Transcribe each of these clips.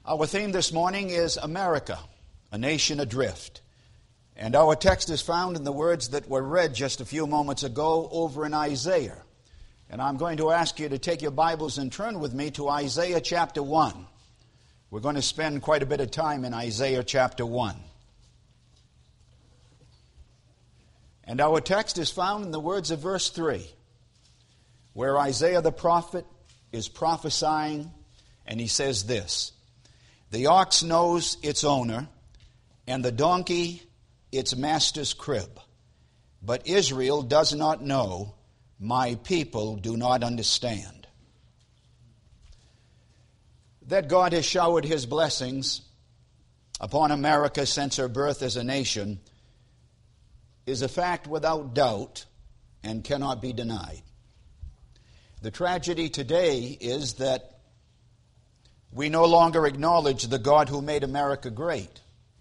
Our theme this morning is America, a nation adrift. And our text is found in the words that were read just a few moments ago over in Isaiah. And I'm going to ask you to take your Bibles and turn with me to Isaiah chapter 1. We're going to spend quite a bit of time in Isaiah chapter 1. And our text is found in the words of verse 3, where Isaiah the prophet is prophesying, and he says this: "The ox knows its owner, and the donkey its master's crib. But Israel does not know, my people do not understand." That God has showered His blessings upon America since her birth as a nation is a fact without doubt and cannot be denied. The tragedy today is that we no longer acknowledge the God who made America great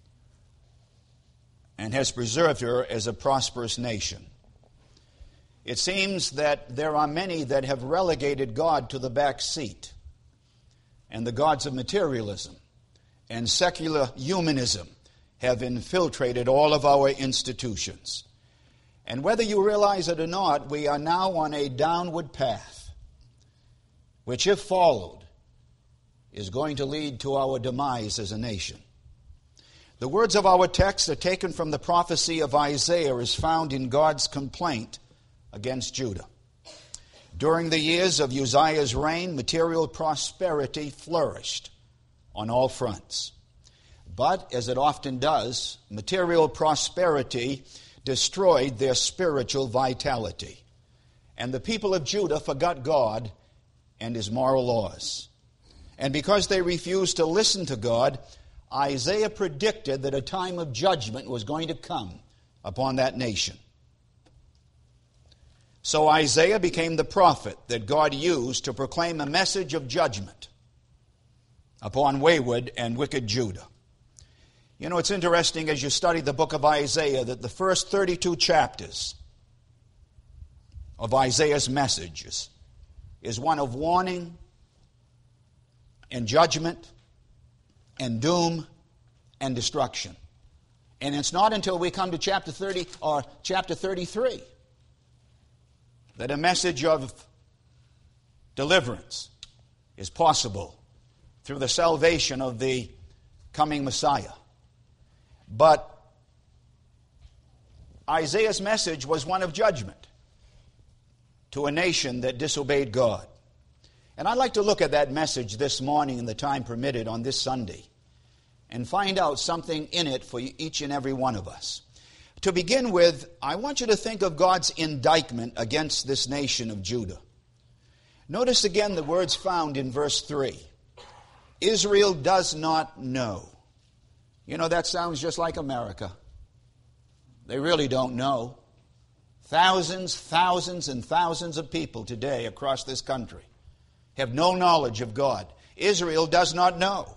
and has preserved her as a prosperous nation. It seems that there are many that have relegated God to the back seat, and the gods of materialism and secular humanism have infiltrated all of our institutions. And whether you realize it or not, we are now on a downward path, which, if followed, is going to lead to our demise as a nation. The words of our text are taken from the prophecy of Isaiah as found in God's complaint against Judah. During the years of Uzziah's reign, material prosperity flourished on all fronts. But, as it often does, material prosperity destroyed their spiritual vitality. And the people of Judah forgot God and His moral laws. And because they refused to listen to God, Isaiah predicted that a time of judgment was going to come upon that nation. So Isaiah became the prophet that God used to proclaim a message of judgment upon wayward and wicked Judah. You know, it's interesting as you study the book of Isaiah that the first 32 chapters of Isaiah's messages is one of warning and judgment and doom and destruction. And it's not until we come to chapter 30 or chapter 33 that a message of deliverance is possible through the salvation of the coming Messiah. But Isaiah's message was one of judgment to a nation that disobeyed God. And I'd like to look at that message this morning in the time permitted on this Sunday and find out something in it for each and every one of us. To begin with, I want you to think of God's indictment against this nation of Judah. Notice again the words found in verse 3. Israel does not know. You know, that sounds just like America. They really don't know. Thousands and thousands of people today across this country have no knowledge of God. Israel does not know.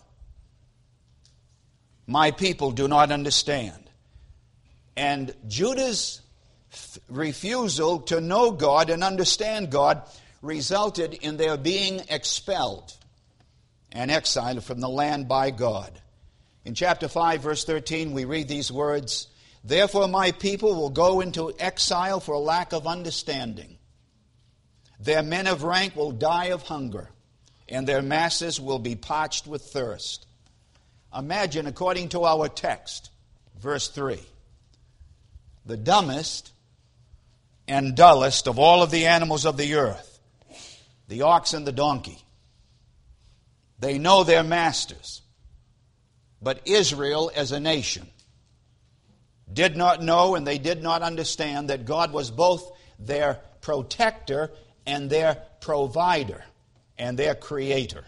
My people do not understand. And Judah's refusal to know God and understand God resulted in their being expelled and exiled from the land by God. In chapter 5, verse 13, we read these words: "Therefore my people will go into exile for a lack of understanding. Their men of rank will die of hunger, and their masses will be parched with thirst." Imagine, according to our text, verse 3, the dumbest and dullest of all of the animals of the earth, the ox and the donkey. They know their masters. But Israel as a nation did not know and they did not understand that God was both their protector and their provider and their creator.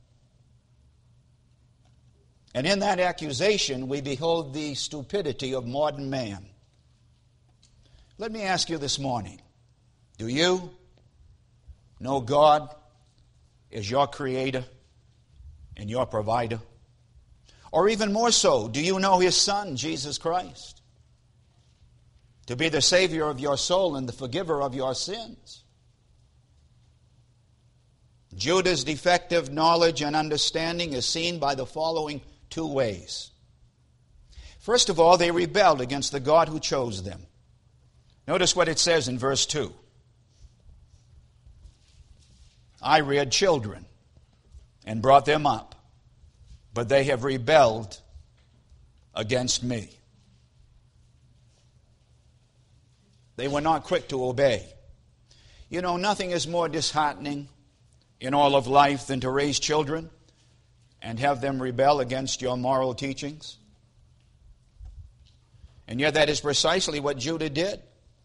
And in that accusation, we behold the stupidity of modern man. Let me ask you this morning, do you know God as your creator and your provider? Or even more so, do you know His Son, Jesus Christ, to be the Savior of your soul and the forgiver of your sins? Judah's defective knowledge and understanding is seen by the following two ways. First of all, they rebelled against the God who chose them. Notice what it says in verse 2. I reared children and brought them up, but they have rebelled against me. They were not quick to obey. You know, nothing is more disheartening in all of life than to raise children and have them rebel against your moral teachings. And yet that is precisely what Judah did.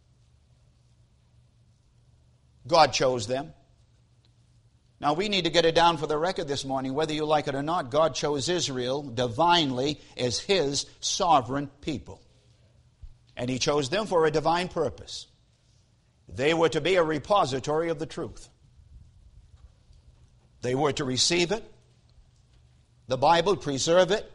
God chose them. Now we need to get it down for the record this morning, whether you like it or not. God chose Israel divinely as His sovereign people. And He chose them for a divine purpose. They were to be a repository of the truth. They were to receive it, the Bible, preserve it,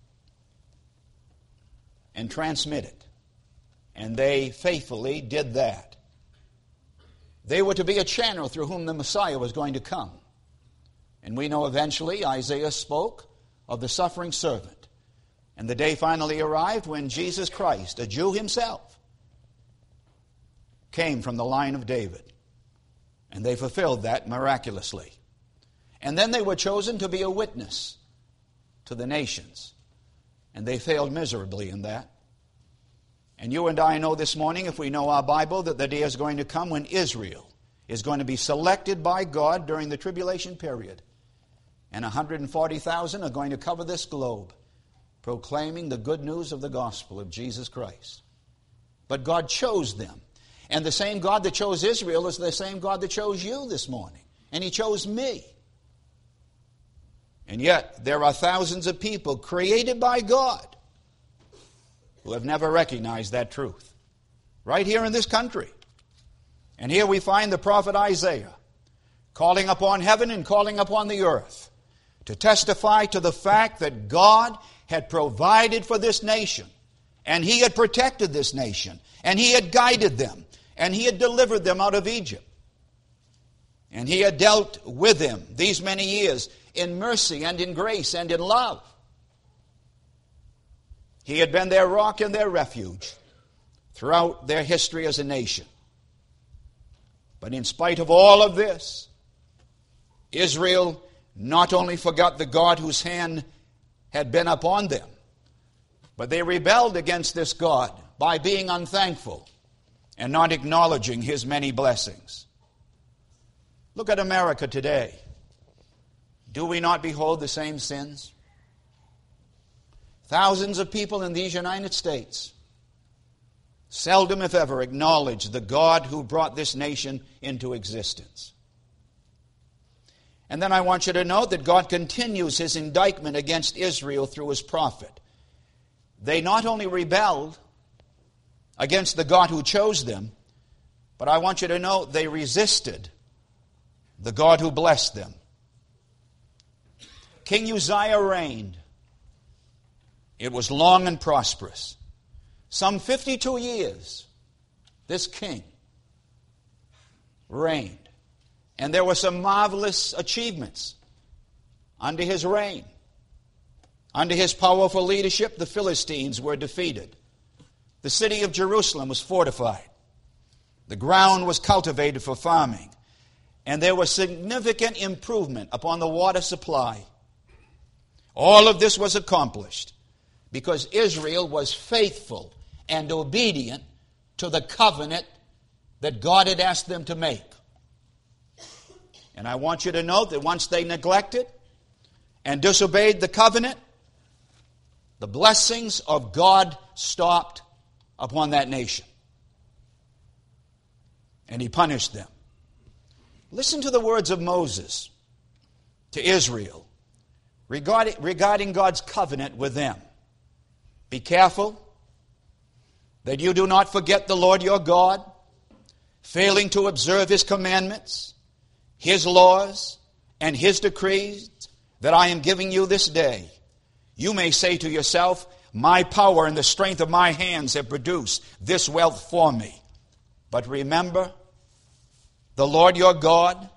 and transmit it. And they faithfully did that. They were to be a channel through whom the Messiah was going to come. And we know eventually Isaiah spoke of the suffering servant. And the day finally arrived when Jesus Christ, a Jew himself, came from the line of David. And they fulfilled that miraculously. And then they were chosen to be a witness to the nations. And they failed miserably in that. And you and I know this morning, if we know our Bible, that the day is going to come when Israel is going to be selected by God during the tribulation period. And 140,000 are going to cover this globe, proclaiming the good news of the gospel of Jesus Christ. But God chose them. And the same God that chose Israel is the same God that chose you this morning. And He chose me. And yet, there are thousands of people created by God who have never recognized that truth. Right here in this country. And here we find the prophet Isaiah calling upon heaven and calling upon the earth to testify to the fact that God had provided for this nation, and He had protected this nation, and He had guided them, and He had delivered them out of Egypt. And He had dealt with them these many years in mercy and in grace and in love. He had been their rock and their refuge throughout their history as a nation. But in spite of all of this, Israel not only forgot the God whose hand had been upon them, but they rebelled against this God by being unthankful and not acknowledging His many blessings. Look at America today. Do we not behold the same sins? Thousands of people in these United States seldom, if ever, acknowledge the God who brought this nation into existence. And then I want you to note that God continues His indictment against Israel through His prophet. They not only rebelled against the God who chose them, but I want you to note they resisted the God who blessed them. King Uzziah reigned. It was long and prosperous. Some 52 years, this king reigned. And there were some marvelous achievements under his reign. Under his powerful leadership, the Philistines were defeated. The city of Jerusalem was fortified. The ground was cultivated for farming. And there was significant improvement upon the water supply. All of this was accomplished because Israel was faithful and obedient to the covenant that God had asked them to make. And I want you to note that once they neglected and disobeyed the covenant, the blessings of God stopped upon that nation. And He punished them. Listen to the words of Moses to Israel regarding God's covenant with them. Be careful that you do not forget the Lord your God, failing to observe His commandments, His laws, and His decrees that I am giving you this day. You may say to yourself, my power and the strength of my hands have produced this wealth for me. But remember the Lord your God,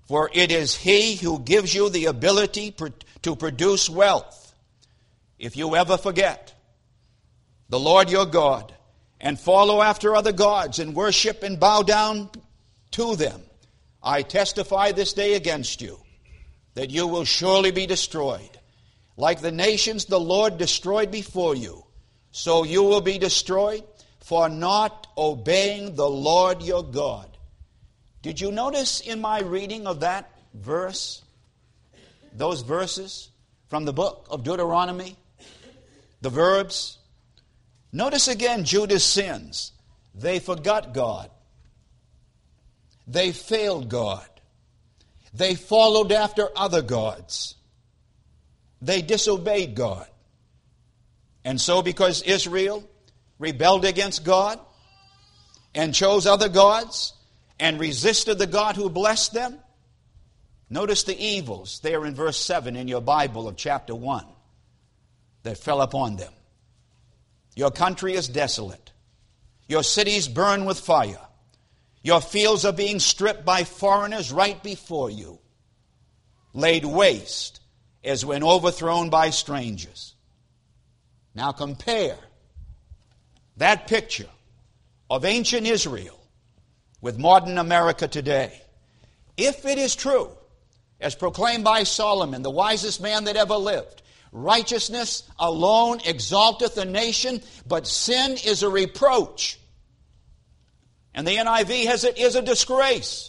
For it is He who gives you the ability to produce wealth. If you ever forget the Lord your God and follow after other gods and worship and bow down to them, I testify this day against you that you will surely be destroyed. Like the nations the Lord destroyed before you, so you will be destroyed for not obeying the Lord your God. Did you notice in my reading of that verse, those verses from the book of Deuteronomy, the verbs? Notice again Judah's sins. They forgot God. They failed God. They followed after other gods. They disobeyed God. And so because Israel rebelled against God and chose other gods and resisted the God who blessed them, notice the evils there in verse 7 in your Bible of chapter 1 that fell upon them. Your country is desolate. Your cities burn with fire. Your fields are being stripped by foreigners right before you, laid waste as when overthrown by strangers. Now compare that picture of ancient Israel with modern America today. If it is true, as proclaimed by Solomon, the wisest man that ever lived, righteousness alone exalteth a nation, but sin is a reproach. And the NIV has it is a disgrace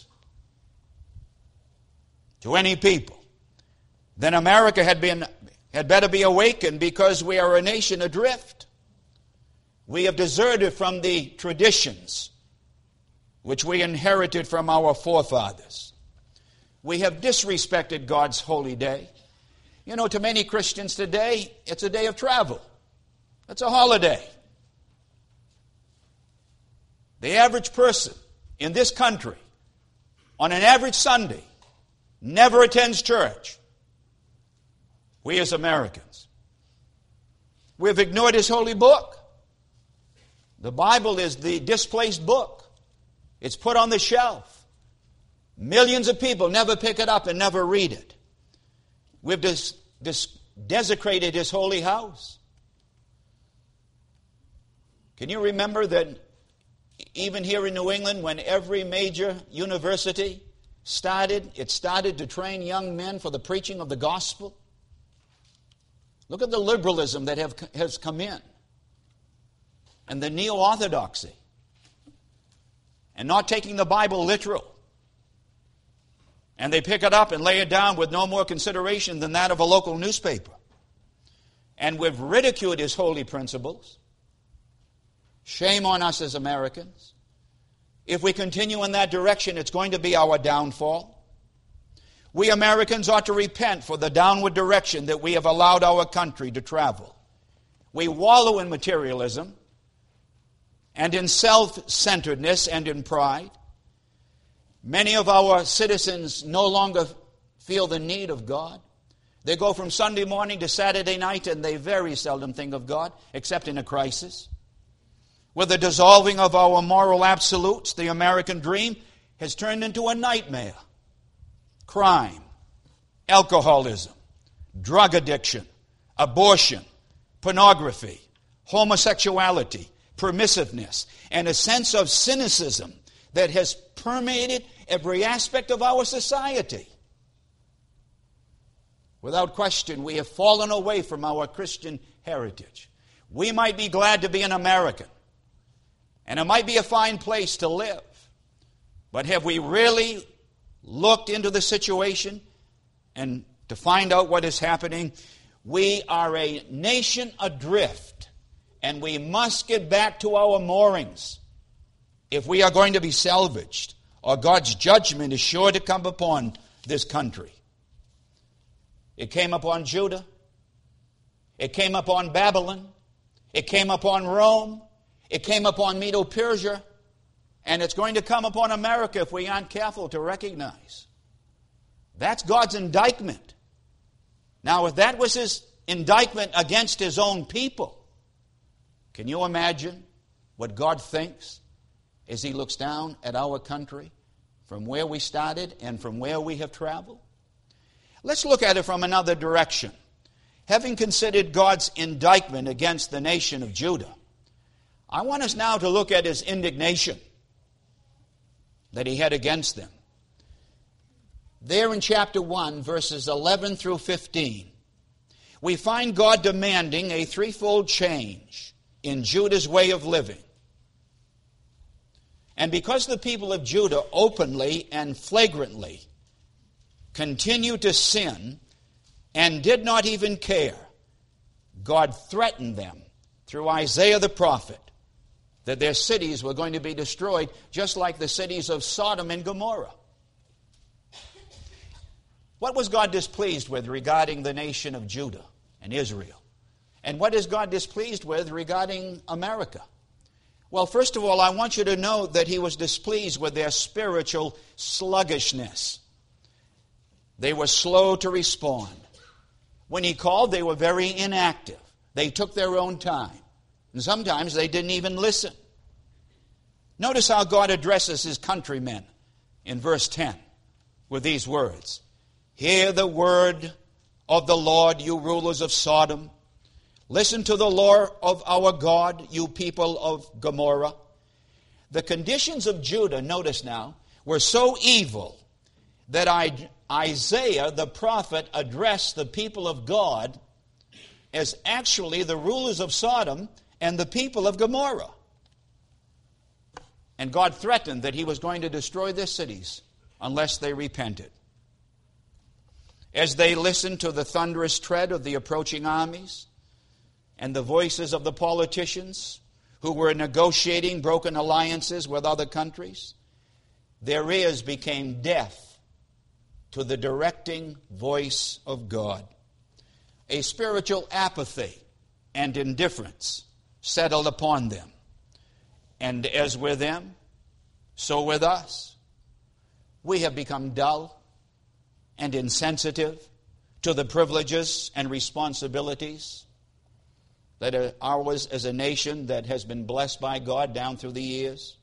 to any people. Then America had better be awakened, because we are a nation adrift. We have deserted from the traditions which we inherited from our forefathers. We have disrespected God's holy day. You know, to many Christians today, it's a day of travel. It's a holiday. The average person in this country, on an average Sunday, never attends church. We as Americans, we've ignored His holy book. The Bible is the displaced book. It's put on the shelf. Millions of people never pick it up and never read it. We've desecrated His holy house. Can you remember that even here in New England, when every major university started to train young men for the preaching of the gospel? Look at the liberalism that has come in, and the neo-orthodoxy, and not taking the Bible literal. And they pick it up and lay it down with no more consideration than that of a local newspaper. And we've ridiculed His holy principles. Shame on us as Americans. If we continue in that direction, it's going to be our downfall. We Americans ought to repent for the downward direction that we have allowed our country to travel. We wallow in materialism and in self-centeredness and in pride. Many of our citizens no longer feel the need of God. They go from Sunday morning to Saturday night, and they very seldom think of God, except in a crisis. With the dissolving of our moral absolutes, the American dream has turned into a nightmare. Crime, alcoholism, drug addiction, abortion, pornography, homosexuality, permissiveness, and a sense of cynicism that has permeated every aspect of our society. Without question, we have fallen away from our Christian heritage. We might be glad to be an American, and it might be a fine place to live, but have we really looked into the situation and to find out what is happening? We are a nation adrift, and we must get back to our moorings if we are going to be salvaged, or God's judgment is sure to come upon this country. It came upon Judah. It came upon Babylon. It came upon Rome. It came upon Medo-Persia. And it's going to come upon America if we aren't careful to recognize. That's God's indictment. Now, if that was His indictment against His own people, can you imagine what God thinks as He looks down at our country from where we started and from where we have traveled? Let's look at it from another direction. Having considered God's indictment against the nation of Judah, I want us now to look at his indignation that he had against them. There in chapter 1, verses 11 through 15, we find God demanding a threefold change in Judah's way of living. And because the people of Judah openly and flagrantly continued to sin and did not even care, God threatened them through Isaiah the prophet that their cities were going to be destroyed, just like the cities of Sodom and Gomorrah. What was God displeased with regarding the nation of Judah and Israel? And what is God displeased with regarding America? Well, first of all, I want you to know that he was displeased with their spiritual sluggishness. They were slow to respond. When he called, they were very inactive. They took their own time. And sometimes they didn't even listen. Notice how God addresses his countrymen in verse 10 with these words. Hear the word of the Lord, you rulers of Sodom. Listen to the law of our God, you people of Gomorrah. The conditions of Judah, notice now, were so evil that Isaiah the prophet addressed the people of God as actually the rulers of Sodom and the people of Gomorrah. And God threatened that he was going to destroy their cities unless they repented. As they listened to the thunderous tread of the approaching armies and the voices of the politicians who were negotiating broken alliances with other countries, their ears became deaf to the directing voice of God. A spiritual apathy and indifference settled upon them. And as with them, so with us. We have become dull and insensitive to the privileges and responsibilities that are ours as a nation that has been blessed by God down through the years.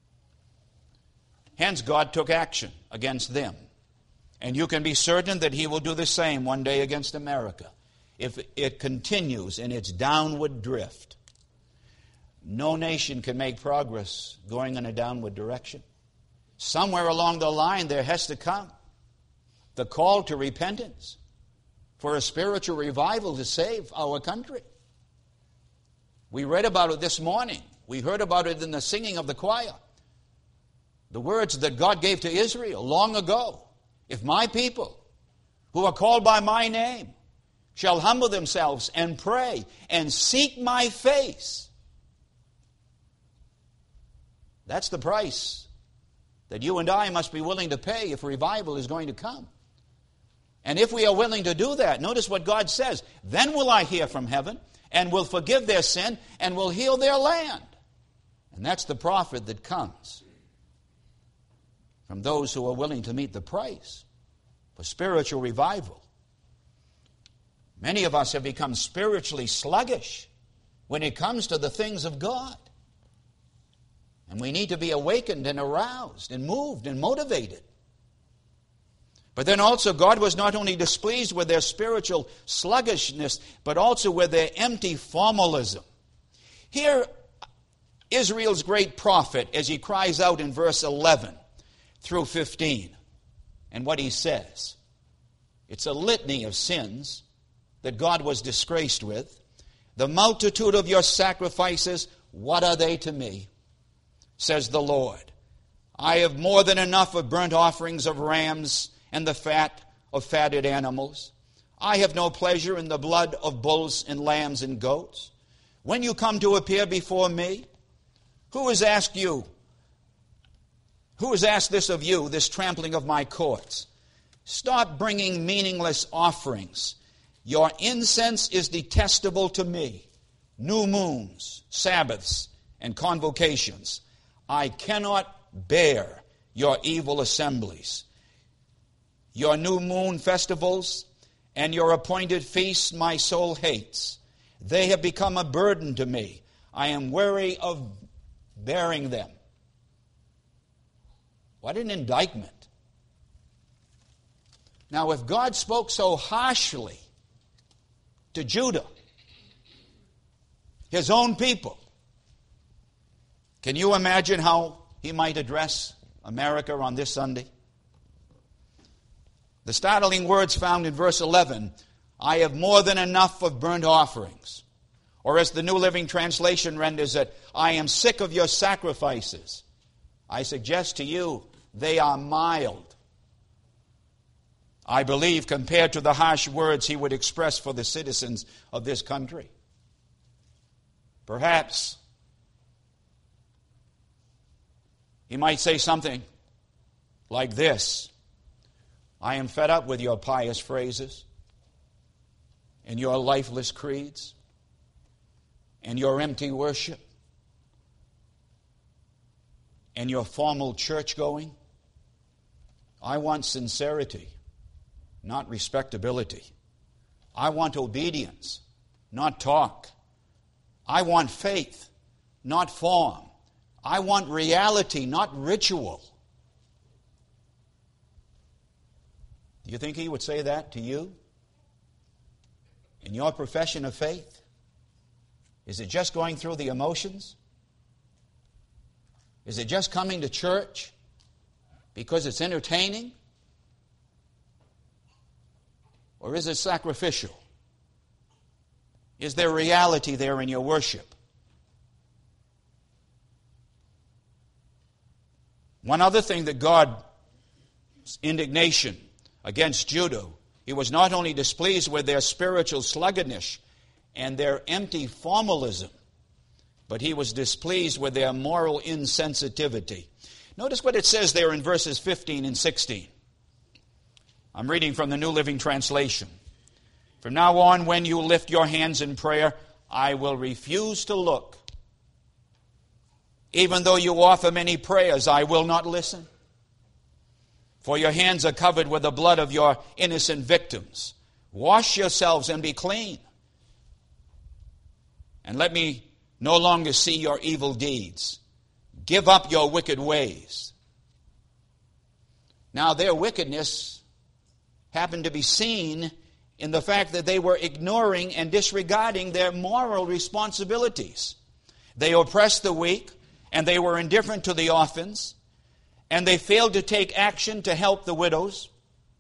Hence, God took action against them. And you can be certain that he will do the same one day against America if it continues in its downward drift. No nation can make progress going in a downward direction. Somewhere along the line there has to come the call to repentance for a spiritual revival to save our country. We read about it this morning. We heard about it in the singing of the choir. The words that God gave to Israel long ago. If my people, who are called by my name, shall humble themselves and pray and seek my face. That's the price that you and I must be willing to pay if revival is going to come. And if we are willing to do that, notice what God says, then will I hear from heaven and will forgive their sin and will heal their land. And that's the profit that comes from those who are willing to meet the price for spiritual revival. Many of us have become spiritually sluggish when it comes to the things of God. And we need to be awakened and aroused and moved and motivated. But then also God was not only displeased with their spiritual sluggishness, but also with their empty formalism. Here, Israel's great prophet, as he cries out in verse 11 through 15, and what he says. It's a litany of sins that God was disgraced with. The multitude of your sacrifices, what are they to me? Says the Lord. I have more than enough of burnt offerings of rams and the fat of fatted animals. I have no pleasure in the blood of bulls and lambs and goats. When you come to appear before me, who has asked you? Who has asked this of you, this trampling of my courts? Stop bringing meaningless offerings. Your incense is detestable to me. New moons, Sabbaths, and convocations. I cannot bear your evil assemblies. Your new moon festivals and your appointed feasts my soul hates. They have become a burden to me. I am weary of bearing them. What an indictment. Now, if God spoke so harshly to Judah, his own people, can you imagine how he might address America on this Sunday? The startling words found in verse 11, I have more than enough of burnt offerings. Or as the New Living Translation renders it, I am sick of your sacrifices. I suggest to you, they are mild. I believe, compared to the harsh words he would express for the citizens of this country. Perhaps he might say something like this: I am fed up with your pious phrases and your lifeless creeds and your empty worship and your formal church going. I want sincerity, not respectability. I want obedience, not talk. I want faith, not form. I want reality, not ritual. Do you think he would say that to you? In your profession of faith? Is it just going through the emotions? Is it just coming to church because it's entertaining? Or is it sacrificial? Is there reality there in your worship? One other thing that God's indignation against Judah, he was not only displeased with their spiritual sluggardness and their empty formalism, but he was displeased with their moral insensitivity. Notice what it says there in verses 15 and 16. I'm reading from the New Living Translation. From now on, when you lift your hands in prayer, I will refuse to look. Even though you offer many prayers, I will not listen. For your hands are covered with the blood of your innocent victims. Wash yourselves and be clean. And let me no longer see your evil deeds. Give up your wicked ways. Now, their wickedness happened to be seen in the fact that they were ignoring and disregarding their moral responsibilities. They oppressed the weak, and they were indifferent to the orphans, and they failed to take action to help the widows.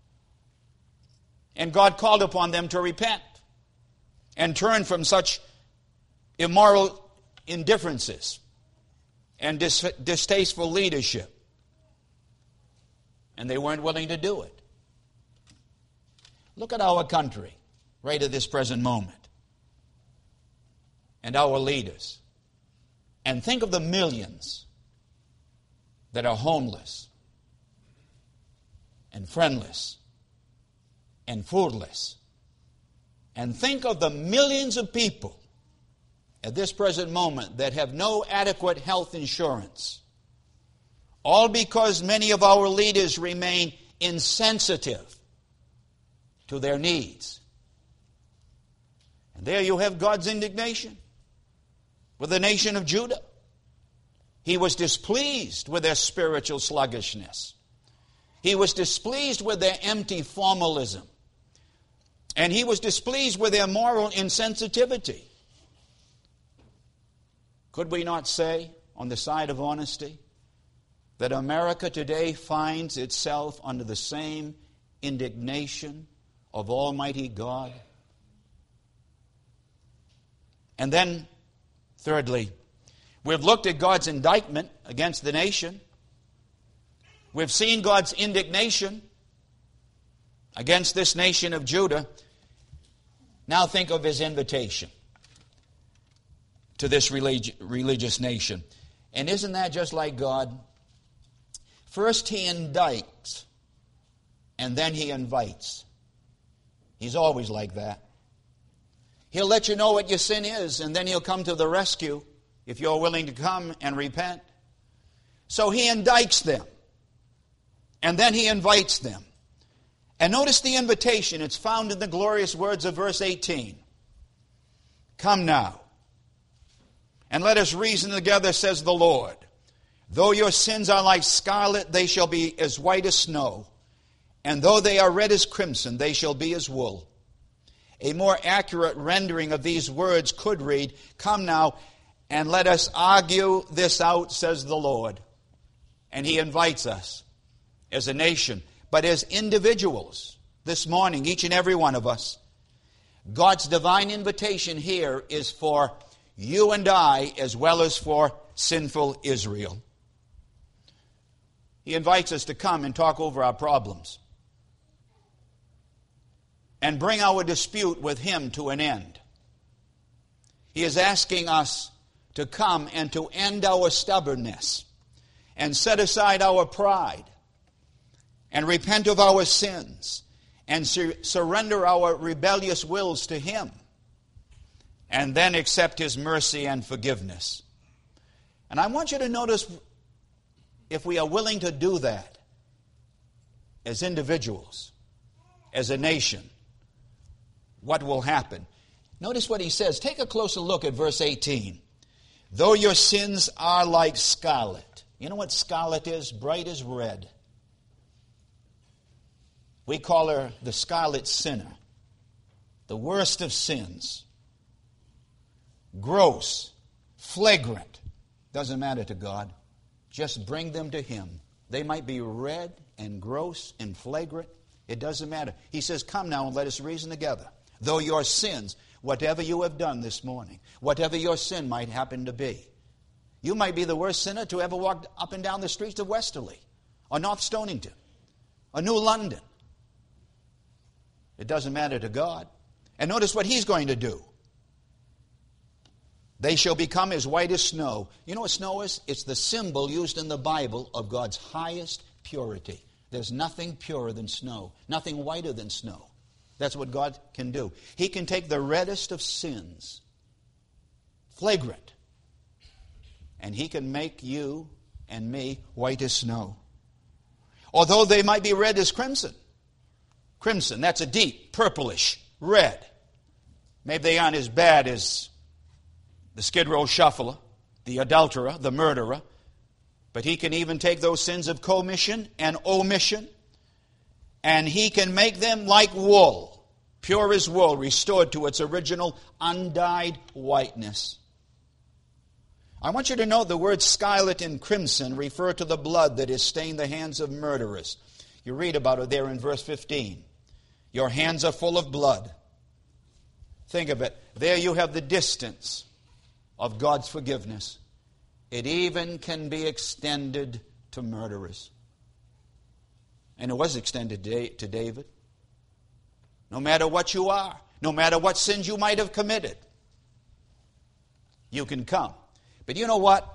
And God called upon them to repent and turn from such immoral indifferences and distasteful leadership. And they weren't willing to do it. Look at our country right at this present moment and our leaders. And think of the millions that are homeless and friendless and foodless. And think of the millions of people at this present moment that have no adequate health insurance. All because many of our leaders remain insensitive to their needs. And there you have God's indignation with the nation of Judah. He was displeased with their spiritual sluggishness. He was displeased with their empty formalism. And he was displeased with their moral insensitivity. Could we not say, on the side of honesty, that America today finds itself under the same indignation of Almighty God? And then, thirdly, we've looked at God's indictment against the nation. We've seen God's indignation against this nation of Judah. Now think of his invitation to this religious nation. And isn't that just like God? First he indicts, and then he invites. He's always like that. He'll let you know what your sin is, and then he'll come to the rescue if you're willing to come and repent. So he indicts them, and then he invites them. And notice the invitation. It's found in the glorious words of verse 18. Come now, and let us reason together, says the Lord. Though your sins are like scarlet, they shall be as white as snow. And though they are red as crimson, they shall be as wool. A more accurate rendering of these words could read, come now, and let us argue this out, says the Lord. And He invites us as a nation, but as individuals this morning, each and every one of us. God's divine invitation here is for you and I as well as for sinful Israel. He invites us to come and talk over our problems and bring our dispute with Him to an end. He is asking us to come and to end our stubbornness and set aside our pride and repent of our sins and surrender our rebellious wills to Him and then accept His mercy and forgiveness. And I want you to notice, if we are willing to do that as individuals, as a nation, what will happen? Notice what he says. Take a closer look at verse 18. Though your sins are like scarlet. You know what scarlet is? Bright as red. We call her the scarlet sinner. The worst of sins. Gross. Flagrant. Doesn't matter to God. Just bring them to Him. They might be red and gross and flagrant. It doesn't matter. He says, come now and let us reason together. Though your sins, whatever you have done this morning, whatever your sin might happen to be. You might be the worst sinner to ever walk up and down the streets of Westerly or North Stonington or New London. It doesn't matter to God. And notice what He's going to do. They shall become as white as snow. You know what snow is? It's the symbol used in the Bible of God's highest purity. There's nothing purer than snow, nothing whiter than snow. That's what God can do. He can take the reddest of sins, flagrant, and He can make you and me white as snow. Although they might be red as crimson. Crimson, that's a deep, purplish red. Maybe they aren't as bad as the Skid Row shuffler, the adulterer, the murderer. But He can even take those sins of commission and omission, and He can make them like wool, pure as wool, restored to its original undyed whiteness. I want you to note the words scarlet and crimson refer to the blood that has stained the hands of murderers. You read about it there in verse 15. Your hands are full of blood. Think of it. There you have the distance of God's forgiveness. It even can be extended to murderers. And it was extended to David. No matter what you are, no matter what sins you might have committed, you can come. But you know what?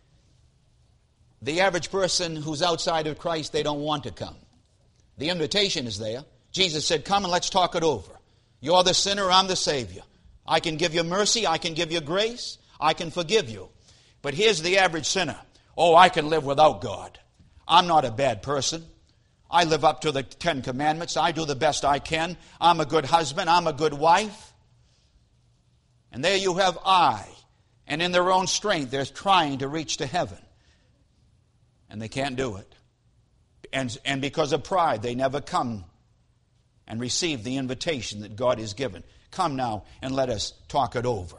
The average person who's outside of Christ, they don't want to come. The invitation is there. Jesus said, come and let's talk it over. You're the sinner, I'm the Savior. I can give you mercy, I can give you grace, I can forgive you. But here's the average sinner. Oh, I can live without God. I'm not a bad person. I live up to the 10 Commandments. I do the best I can. I'm a good husband. I'm a good wife. And there you have I. And in their own strength, they're trying to reach to heaven. And they can't do it. And because of pride, they never come and receive the invitation that God has given. Come now and let us talk it over.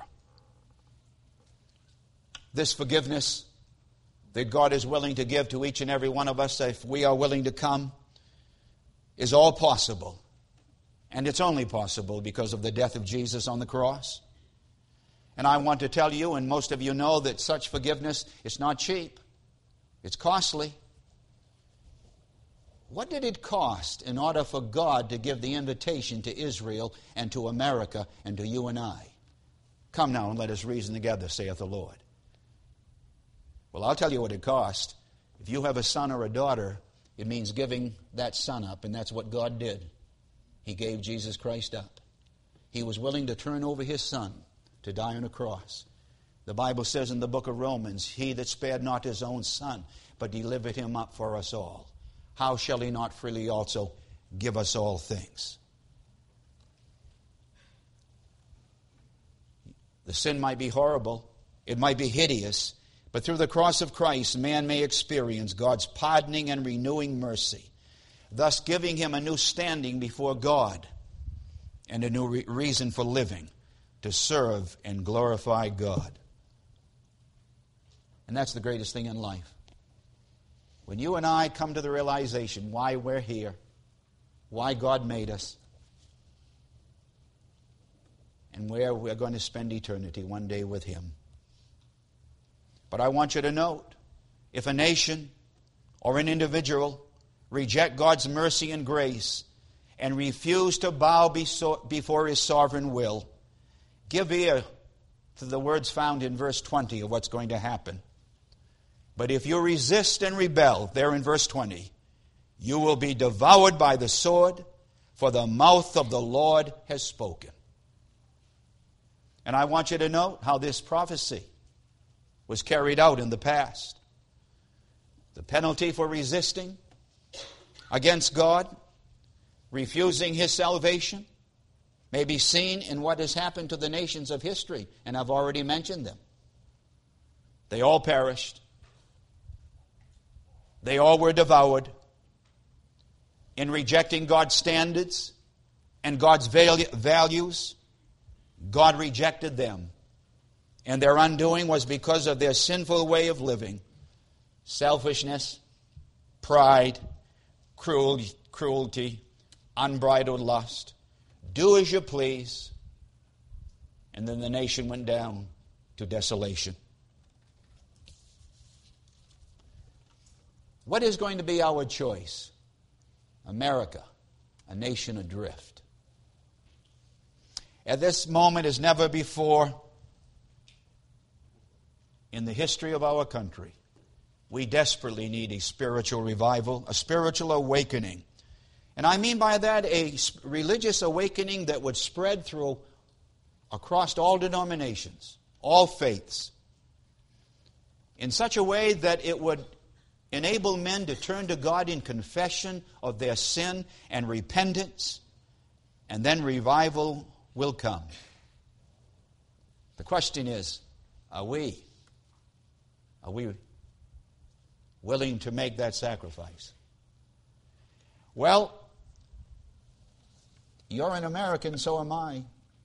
This forgiveness that God is willing to give to each and every one of us, if we are willing to come, is all possible. And it's only possible because of the death of Jesus on the cross. And I want to tell you, and most of you know, that such forgiveness is not cheap. It's costly. What did it cost in order for God to give the invitation to Israel and to America and to you and I? Come now and let us reason together, saith the Lord. Well, I'll tell you what it cost. If you have a son or a daughter, it means giving that son up, and that's what God did. He gave Jesus Christ up. He was willing to turn over His Son to die on a cross. The Bible says in the book of Romans, He that spared not His own Son, but delivered Him up for us all, how shall He not freely also give us all things? The sin might be horrible. It might be hideous. But through the cross of Christ, man may experience God's pardoning and renewing mercy, thus giving him a new standing before God and a new reason for living, to serve and glorify God. And that's the greatest thing in life. When you and I come to the realization why we're here, why God made us, and where we're going to spend eternity one day with Him. But I want you to note, if a nation or an individual reject God's mercy and grace and refuse to bow before His sovereign will, give ear to the words found in verse 20 of what's going to happen. But if you resist and rebel, there in verse 20, you will be devoured by the sword, for the mouth of the Lord has spoken. And I want you to note how this prophecy was carried out in the past. The penalty for resisting against God, refusing His salvation, may be seen in what has happened to the nations of history, and I've already mentioned them. They all perished. They all were devoured. In rejecting God's standards and God's values, God rejected them. And their undoing was because of their sinful way of living. Selfishness, pride, cruelty, unbridled lust. Do as you please. And then the nation went down to desolation. What is going to be our choice? America, a nation adrift. At this moment as never before in the history of our country, we desperately need a spiritual revival, a spiritual awakening. And I mean by that a religious awakening that would spread across all denominations, all faiths, in such a way that it would enable men to turn to God in confession of their sin and repentance, and then revival will come. The question is, are we willing to make that sacrifice? Well, you're an American, so am I.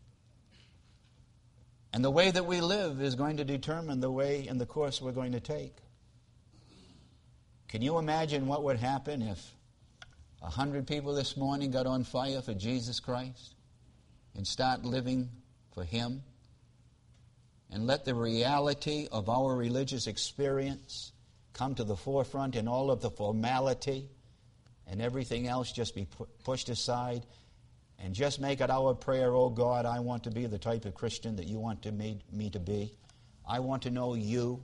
And the way that we live is going to determine the way and the course we're going to take. Can you imagine what would happen if 100 people this morning got on fire for Jesus Christ and start living for Him? And let the reality of our religious experience come to the forefront in all of the formality and everything else just be pushed aside, and just make it our prayer, oh God, I want to be the type of Christian that you want me to be. I want to know you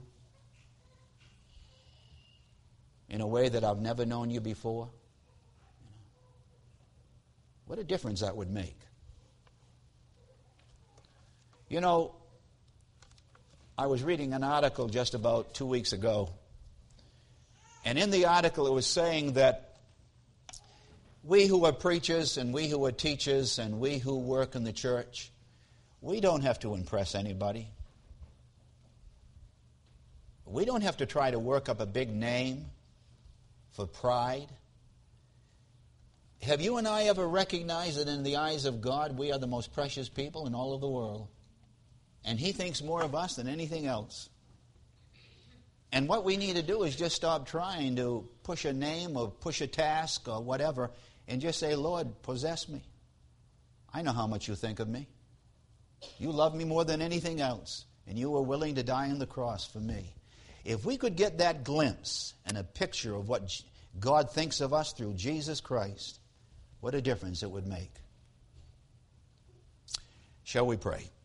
in a way that I've never known you before. What a difference that would make. You know, I was reading an article just about 2 weeks ago, and in the article it was saying that we who are preachers and we who are teachers and we who work in the church, we don't have to impress anybody. We don't have to try to work up a big name for pride. Have you and I ever recognized that in the eyes of God we are the most precious people in all of the world? And He thinks more of us than anything else. And what we need to do is just stop trying to push a name or push a task or whatever, and just say, Lord, possess me. I know how much you think of me. You love me more than anything else, and you were willing to die on the cross for me. If we could get that glimpse and a picture of what God thinks of us through Jesus Christ, what a difference it would make. Shall we pray?